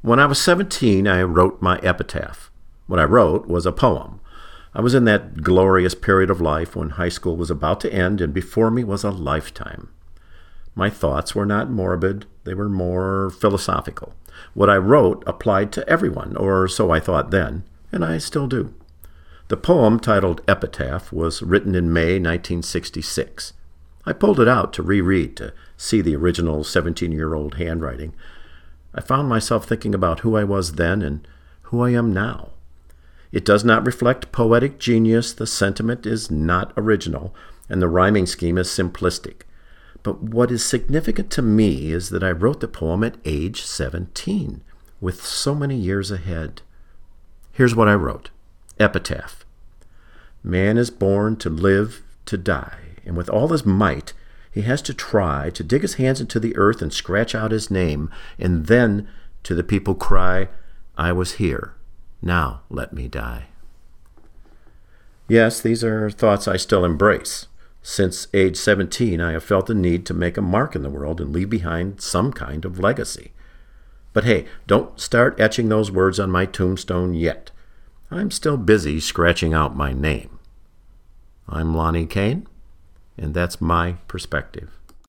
When I was 17, I wrote my epitaph. What I wrote was a poem. I was in that glorious period of life when high school was about to end and before me was a lifetime. My thoughts were not morbid, they were more philosophical. What I wrote applied to everyone, or so I thought then, and I still do. The poem, titled Epitaph, was written in May 1966. I pulled it out to reread, to see the original 17-year-old handwriting. I found myself thinking about who I was then and who I am now. It does not reflect poetic genius, the sentiment is not original, and the rhyming scheme is simplistic. But what is significant to me is that I wrote the poem at age 17, with so many years ahead. Here's what I wrote. Epitaph. Man is born to live, to die, and with all his might, he has to try to dig his hands into the earth and scratch out his name, and then to the people cry, I was here, now let me die. Yes, these are thoughts I still embrace. Since age 17, I have felt the need to make a mark in the world and leave behind some kind of legacy. But hey, don't start etching those words on my tombstone yet. I'm still busy scratching out my name. I'm Lonnie Kane, and that's my perspective.